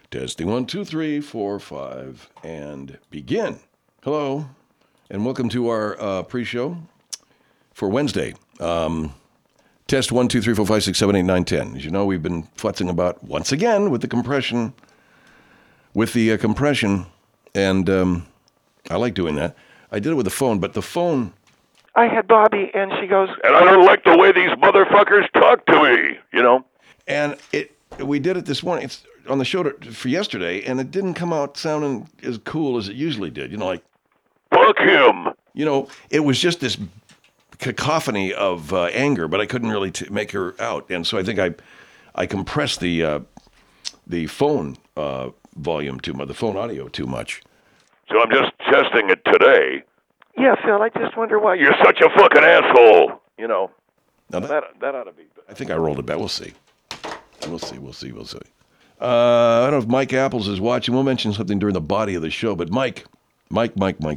Testing 1, 2, 3, 4, 5, and begin. Hello, and welcome to our pre-show for Wednesday. Test 1, 2, 3, 4, 5, 6, 7, 8, 9, 10. As you know, we've been futzing about once again with the compression. And I like doing that. I did it with the phone, but the phone. I had Bobby, and she goes, and I don't like the way these motherfuckers talk to me, you know? And we did it this morning. It's on the show for yesterday, and it didn't come out sounding as cool as it usually did. You know, like, fuck him. You know, it was just this cacophony of anger, but I couldn't really make her out. And so I think I compressed the phone volume too much, the phone audio too much. So I'm just testing it today. Yeah, Phil, I just wonder why you're such a fucking asshole. You know, now that ought to be. I think I rolled it back. We'll see. We'll see. I don't know if Mike Apples is watching. We'll mention something during the body of the show. But Mike. I'm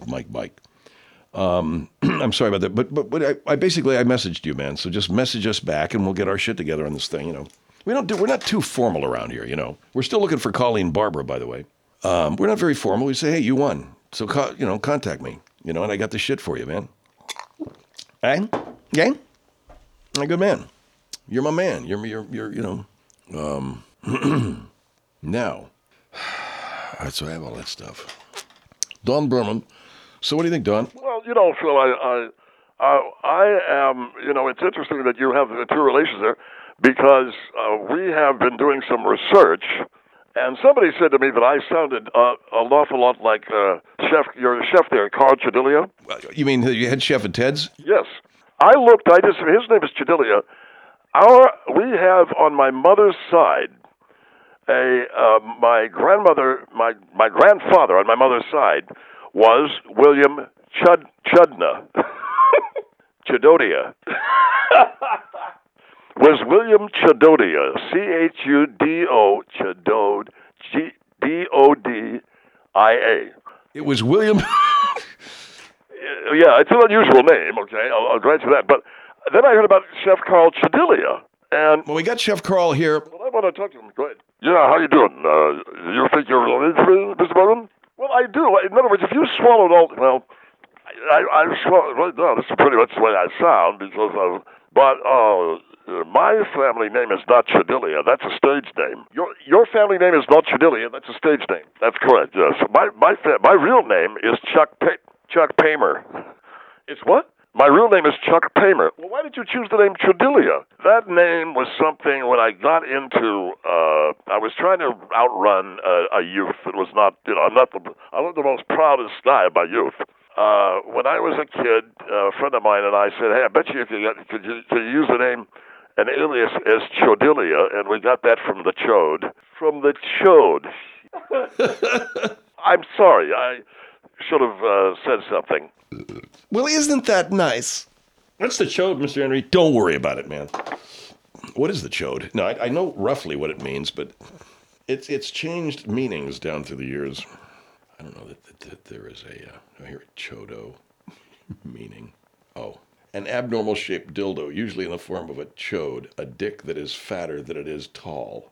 sorry about that. But I basically messaged you, man. So just message us back, and we'll get our shit together on this thing. You know, we're not too formal around here. You know, we're still looking for Colleen Barbara, by the way. We're not very formal. We say, hey, you won. So contact me. You know, and I got the shit for you, man. Hey, gang, a good man. You're my man. You're you know. Now, so I have all that stuff. Don Berman. So what do you think, Don? Well, you know, Phil, I am, you know, it's interesting that you have the two relations there because we have been doing some research, and somebody said to me that I sounded an awful lot like you're a chef there, Carl Chedilia. You mean the head chef at Ted's? Yes. His name is Chedilia. We have on my mother's side, my grandfather on my mother's side was William Chudna. Chadodia. Was William Chadodia. Chudo, Chadod, Dodia. It was William. Yeah, it's an unusual name, okay? I'll grant you that. But then I heard about Chef Carl Chedilia. And well, we got Chef Carl here. Well, I want to talk to him. Go ahead. Yeah, how you doing? You think you're related to me, Mr. Bowden? Well, I do. In other words, if you swallowed all... Well, I swallowed... Right now, this is pretty much the way I sound, because of... But, my family name is not Chedilia. That's a stage name. Your family name is not Chedilia. That's a stage name. That's correct, yes. My real name is Chuck Paymer. It's what? My real name is Chuck Paymer. Well, why did you choose the name Chedilia? That name was something when I got into, I was trying to outrun a youth. It was not, you know, I'm not the most proudest guy of my youth. When I was a kid, a friend of mine and I said, hey, I bet you could you use the name, an alias as Chodilia, and we got that from the Chode. From the Chode. I'm sorry, I should have said something. Well, isn't that nice? That's the Chode, Mr. Henry. Don't worry about it, man. What is the Chode? No, I know roughly what it means, but it's changed meanings down through the years. I don't know that there is I hear it, Chodo meaning. Oh, an abnormal shaped dildo, usually in the form of a chode, a dick that is fatter than it is tall.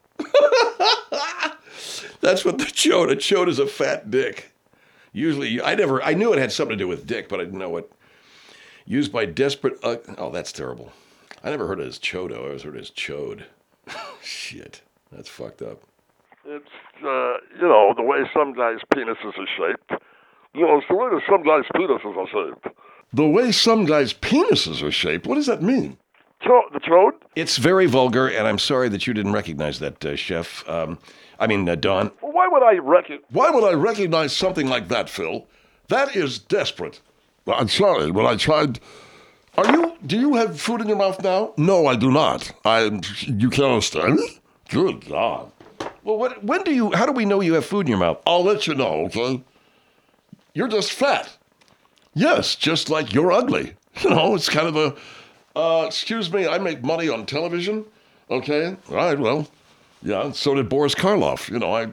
That's what the chode. A chode is a fat dick. Usually, I knew it had something to do with dick, but I didn't know what. Used by desperate. Oh, that's terrible. I never heard it as chodo. I always heard it as chode. Shit, that's fucked up. It's, you know, the way some guys' penises are shaped. You know, it's the way that some guys' penises are shaped. The way some guys' penises are shaped? What does that mean? The chode? It's very vulgar, and I'm sorry that you didn't recognize that, Chef. Don. Well, why would I recognize something like that, Phil? That is desperate. Well, I'm sorry, when I tried... Do you have food in your mouth now? No, I do not. You can't understand me? Good God. Well, how do we know you have food in your mouth? I'll let you know, okay? You're just fat. Yes, just like you're ugly. You know, it's kind of excuse me, I make money on television, okay? All right, well, yeah, so did Boris Karloff. You know,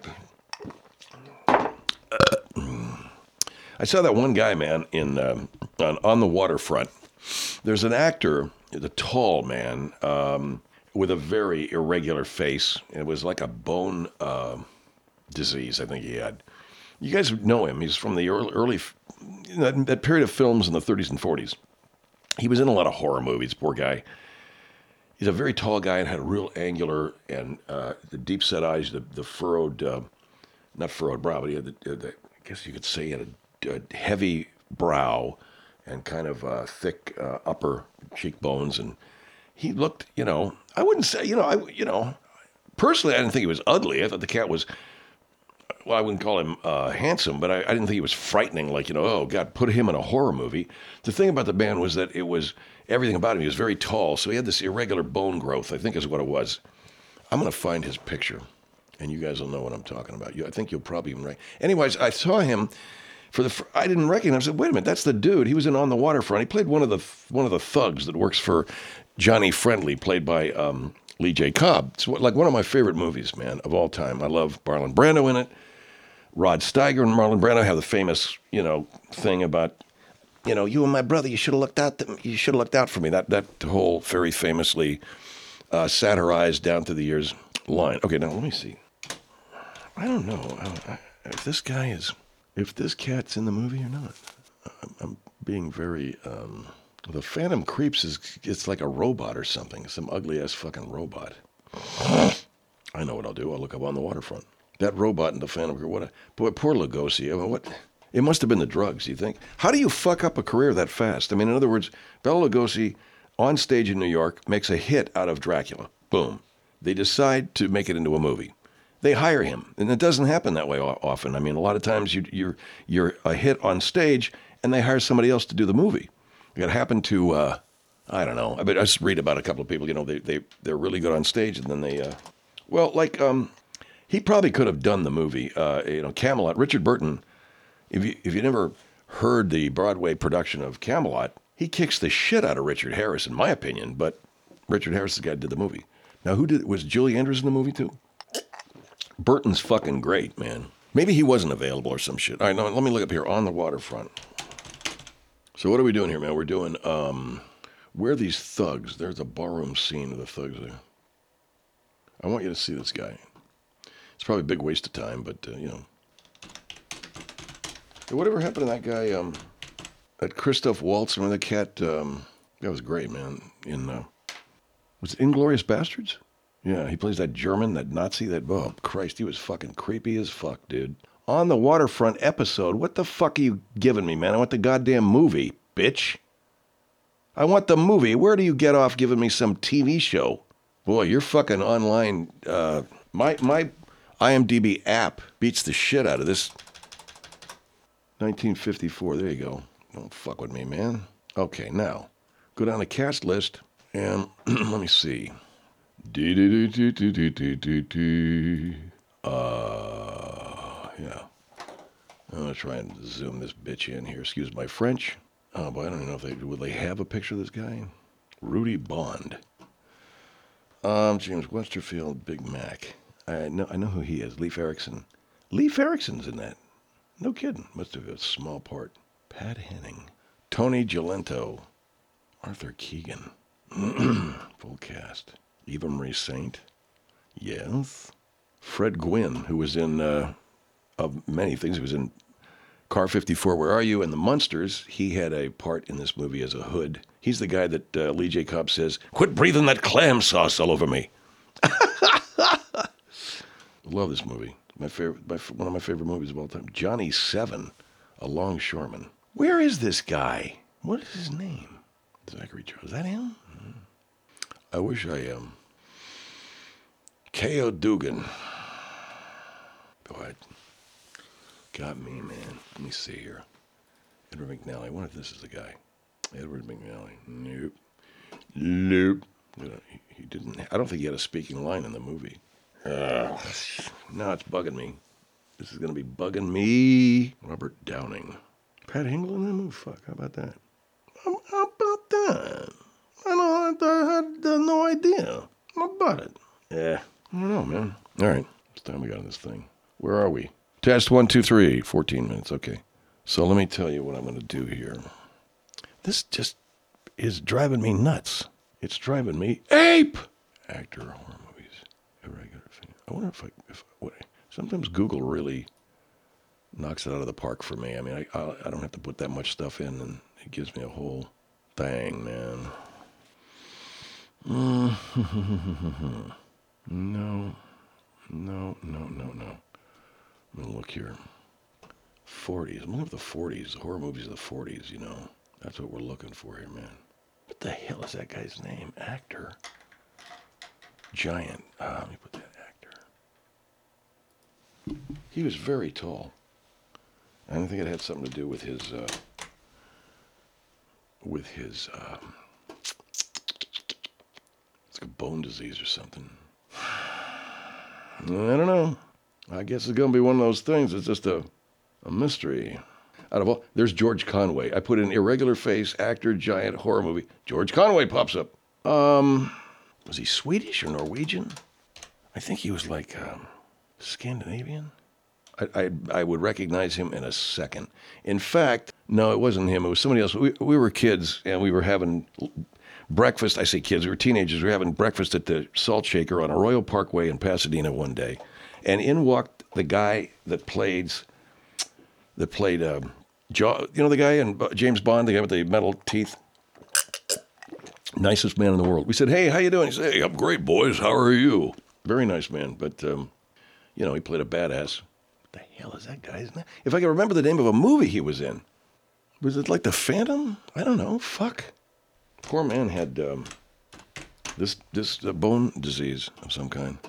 I saw that one guy, man, on the waterfront. There's an actor, a tall man, with a very irregular face. It was like a bone disease I think he had. You guys know him. He's from the early that period of films in the 30s and 40s. He was in a lot of horror movies, poor guy. He's a very tall guy and had a real angular and the deep set eyes, the furrowed, not furrowed brow, but he had I guess you could say he had a heavy brow and kind of thick upper cheekbones. And he looked, I wouldn't say, personally, I didn't think he was ugly. I thought the cat was, well, I wouldn't call him handsome, but I didn't think he was frightening, like, oh, God, put him in a horror movie. The thing about the man was that it was, everything about him, he was very tall, so he had this irregular bone growth, I think is what it was. I'm going to find his picture, and you guys will know what I'm talking about. I think you'll probably even right. Anyways, I saw him I didn't recognize him. I said, wait a minute, that's the dude. He was in On the Waterfront. He played one of the thugs that works for Johnny Friendly, played by Lee J. Cobb. It's like one of my favorite movies, man, of all time. I love Marlon Brando in it. Rod Steiger and Marlon Brando have the famous, thing about, you and my brother, you should have looked out. You should have looked out for me. That whole very famously satirized down through the years line. Okay, now let me see. I don't know if this cat's in the movie or not. I'm being very. The Phantom Creeps it's like a robot or something, some ugly ass fucking robot. I know what I'll do. I'll look up On the Waterfront. That robot in the Phantom Creep. Boy, poor Lugosi. I mean, what? It must have been the drugs, you think? How do you fuck up a career that fast? I mean, in other words, Bela Lugosi on stage in New York makes a hit out of Dracula. Boom. They decide to make it into a movie. They hire him, and it doesn't happen that way often. I mean, a lot of times you're a hit on stage, and they hire somebody else to do the movie. It happened to I don't know. I just read about a couple of people. They're really good on stage, and then they he probably could have done the movie. Camelot. Richard Burton. If you never heard the Broadway production of Camelot, he kicks the shit out of Richard Harris, in my opinion. But Richard Harris is the guy who did the movie. Now, was Julie Andrews in the movie too? Burton's fucking great, man. Maybe he wasn't available or some shit. All right, now let me look up here. On the Waterfront. So what are we doing here, man? We're doing, where are these thugs? There's a barroom scene of the thugs there. I want you to see this guy. It's probably a big waste of time, but, Hey, whatever happened to that guy, that Christoph Waltz, remember the cat? That was great, man. Was it Inglourious Bastards? Yeah, he plays that German, that Nazi, oh, Christ, he was fucking creepy as fuck, dude. On the Waterfront episode, what the fuck are you giving me, man? I want the goddamn movie, bitch. I want the movie. Where do you get off giving me some TV show? Boy, your fucking online, my IMDb app beats the shit out of this. 1954, there you go. Don't fuck with me, man. Okay, now, go down the cast list, and let me see. Yeah. I'm going to try and zoom this bitch in here. Excuse my French. Oh, boy, I don't even know if would they have a picture of this guy? Rudy Bond. James Westerfield, Big Mac. I know who he is. Leif Erikson. Leif Erikson's in that. No kidding. Must have a small part. Pat Henning. Tony Gilento. Arthur Keegan. Full cast. Eva Marie Saint. Yes. Fred Gwynn, who was in, of many things. He was in Car 54, Where Are You? And The Munsters. He had a part in this movie as a hood. He's the guy that Lee J. Cobb says, "Quit breathing that clam sauce all over me." Love this movie. One of my favorite movies of all time. Johnny Seven, A Longshoreman. Where is this guy? What is his name? Zachary Charles. Is that him? I wish I am. K.O. Dugan. Boy, got me, man. Let me see here. Edward McNally. I wonder if this is the guy. Edward McNally. Nope. He didn't. I don't think he had a speaking line in the movie. Now it's bugging me. This is going to be bugging me. Robert Downing. Pat Hingle in that movie? Fuck, how about that? How about that? I had no idea. How about it? Yeah, I don't know, man. All right, it's time we got on this thing. Where are we? Test 1, 2, 3. 14 minutes, okay. So let me tell you what I'm going to do here. This just is driving me nuts. It's driving me ape. Actor, horror movies. I wonder if Sometimes Google really knocks it out of the park for me. I mean, I don't have to put that much stuff in, and it gives me a whole thing, man. No. I'm gonna look here. 40s. I'm looking at the 40s. The horror movies of the 40s. You know, that's what we're looking for here, man. What the hell is that guy's name? Actor. Giant. Let me put that actor. He was very tall. I don't think it had something to do with his. It's like a bone disease or something. I don't know. I guess it's gonna be one of those things. It's just a mystery. Out of all, there's George Conway. I put in irregular face, actor, giant, horror movie. George Conway pops up. Was he Swedish or Norwegian? I think he was like Scandinavian. I would recognize him in a second. In fact, no, it wasn't him. It was somebody else. We were kids, and we were having breakfast. I say kids. We were teenagers. We were having breakfast at the Salt Shaker on Arroyo Parkway in Pasadena one day. And in walked the guy that played the guy in James Bond, the guy with the metal teeth. Nicest man in the world. We said, hey, how you doing? He said, hey, I'm great, boys. How are you? Very nice man, but, he played a badass. What the hell is that guy's name? If I can remember the name of a movie he was in. Was it like The Phantom? I don't know. Fuck. Poor man had this bone disease of some kind.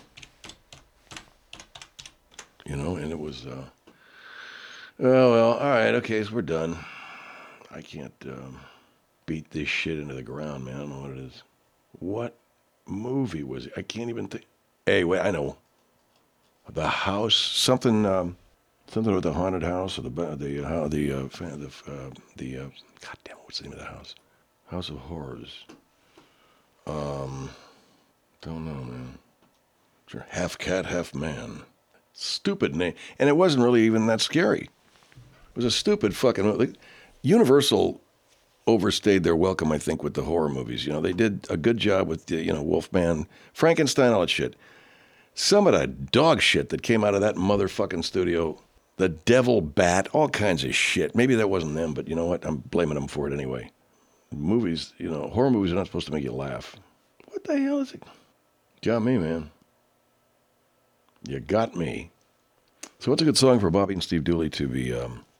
And it was, well, all right, okay, so we're done. I can't beat this shit into the ground, man. I don't know what it is. What movie was it? I can't even think. Hey, wait, I know. The House, something with the haunted house or God damn, what's the name of the house? House of Horrors. Don't know, man. Sure, half cat, half man. Stupid name, and it wasn't really even that scary. It was a stupid fucking movie. Universal overstayed their welcome, I think, with the horror movies. They did a good job with, Wolfman, Frankenstein, all that shit. Some of the dog shit that came out of that motherfucking studio, the devil bat, all kinds of shit. Maybe that wasn't them, but you know what? I'm blaming them for it anyway. Movies, horror movies are not supposed to make you laugh. What the hell is it? Got me, man. You got me. So what's a good song for Bobby and Steve Dooley to be,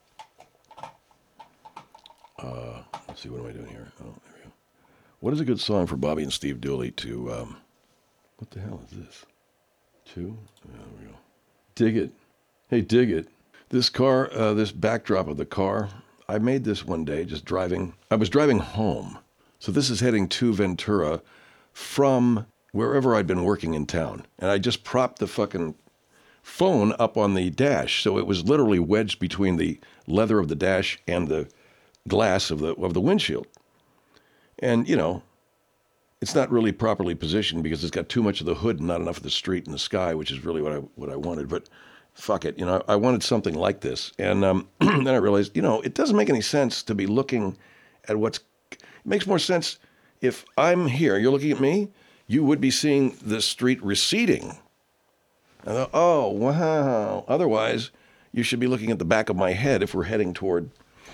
let's see, what am I doing here? Oh, there we go. What is a good song for Bobby and Steve Dooley to, what the hell is this? Two? Yeah, there we go. Dig it. Hey, dig it. This car, this backdrop of the car, I made this one day just driving. I was driving home. So this is heading to Ventura from wherever I'd been working in town. And I just propped the fucking phone up on the dash. So it was literally wedged between the leather of the dash and the glass of the windshield. And, it's not really properly positioned because it's got too much of the hood and not enough of the street and the sky, which is really what I wanted. But fuck it, I wanted something like this. And then I realized, it doesn't make any sense to be looking at it makes more sense if I'm here, you're looking at me, you would be seeing the street receding. I thought, oh, wow. Otherwise, you should be looking at the back of my head if we're heading toward,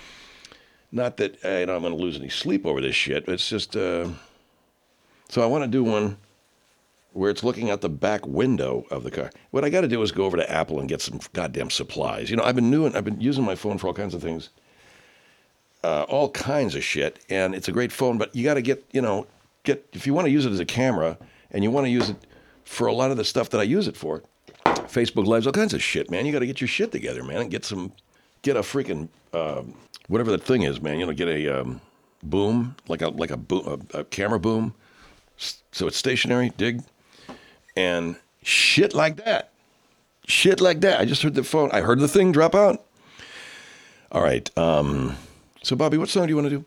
not that I'm going to lose any sleep over this shit. It's just, so I want to do one where it's looking out the back window of the car. What I got to do is go over to Apple and get some goddamn supplies. I've been using my phone for all kinds of things, all kinds of shit, and it's a great phone, but you got to get if you want to use it as a camera and you want to use it for a lot of the stuff that I use it for, Facebook Lives, all kinds of shit, man. You got to get your shit together, man, and get a freaking, whatever that thing is, man. Get a boom, like a boom, a camera boom, so it's stationary, dig, and shit like that. Shit like that. I just heard I heard the thing drop out. All right. So Bobby, what song do you want to do?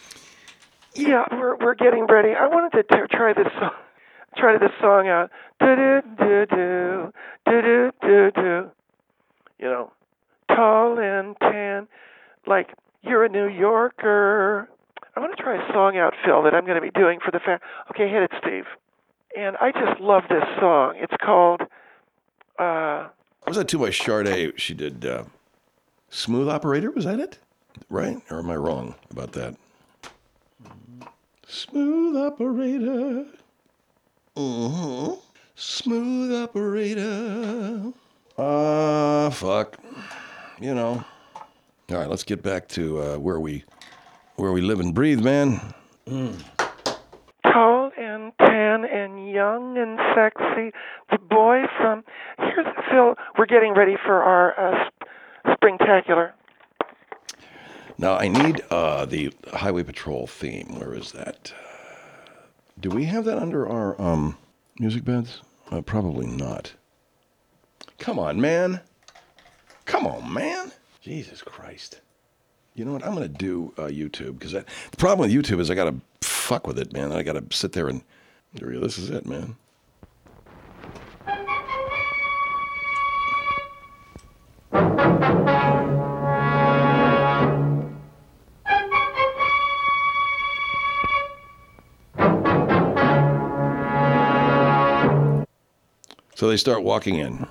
Yeah, we're getting ready. I wanted to try this song out. Do do do do do do do do. Tall and tan, like you're a New Yorker. I want to try a song out, Phil, that I'm going to be doing for the Okay, hit it, Steve. And I just love this song. It's called was that too by Sade? She did Smooth Operator. Was that it? Right? Or am I wrong about that? Smooth Operator. Smooth Operator. Fuck. You know. All right, let's get back to where we live and breathe, man. Tall and tan and young and sexy. The boy from... Here's Phil. We're getting ready for our springtacular. Now, I need the Highway Patrol theme. Where is that? Do we have that under our music beds? Probably not. Come on, man. Come on, man. Jesus Christ. You know what? I'm going to do YouTube, because the problem with YouTube is I got to fuck with it, man. I got to sit there and... This is it, man. So they start walking in.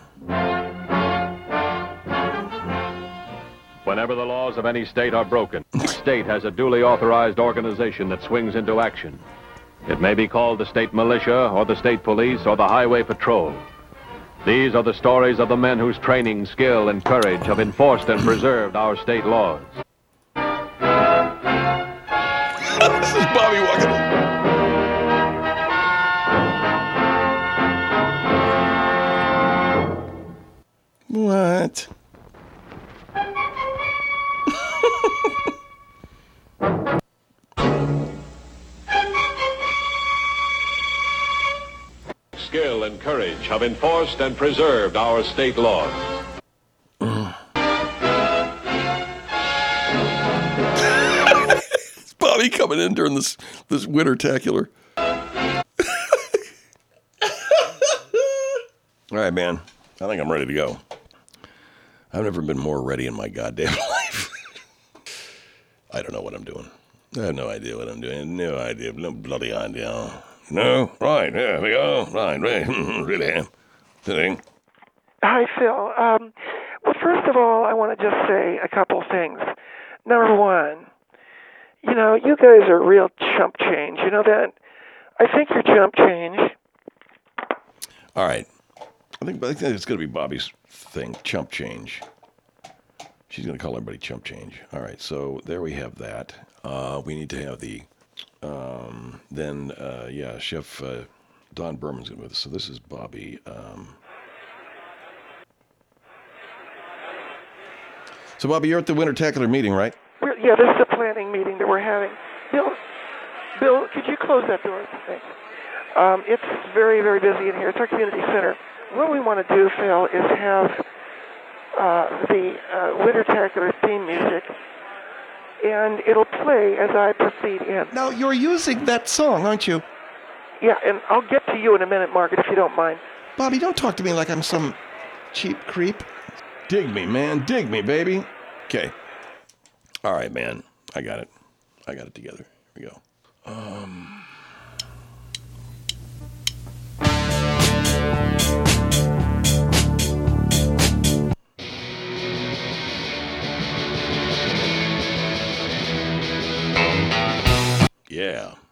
Whenever the laws of any state are broken, each state has a duly authorized organization that swings into action. It may be called the state militia, or the state police, or the highway patrol. These are the stories of the men whose training, skill, and courage have enforced and preserved our state laws. This is Bobby walking in. What? Skill and courage have enforced and preserved our state laws. It's Bobby coming in during this winter-tacular. All right, man. I think I'm ready to go. I've never been more ready in my goddamn life. I don't know what I'm doing. I have no idea what I'm doing. No idea. No bloody idea. No? Right. There we go. Right. Really am. Thing. Hi, Phil. Well, first of all, I want to just say a couple things. Number one, you know, you guys are real chump change. You know that? I think you're chump change. All right. I think it's going to be Bobby's thing, chump change. She's going to call everybody chump change. All right, so there we have that. We need to have the, Chef Don Berman's going to be with us. So this is Bobby. So, Bobby, you're at the Winter-tacular meeting, right? Yeah, this is a planning meeting that we're having. Bill, could you close that door? Thanks. It's very, very busy in here. It's our community center. What we want to do, Phil, is have the Winter-tacular theme music, and it'll play as I proceed in. Now, you're using that song, aren't you? Yeah, and I'll get to you in a minute, Margaret, if you don't mind. Bobby, don't talk to me like I'm some cheap creep. Dig me, man. Dig me, baby. Okay. All right, man. I got it. I got it together. Here we go.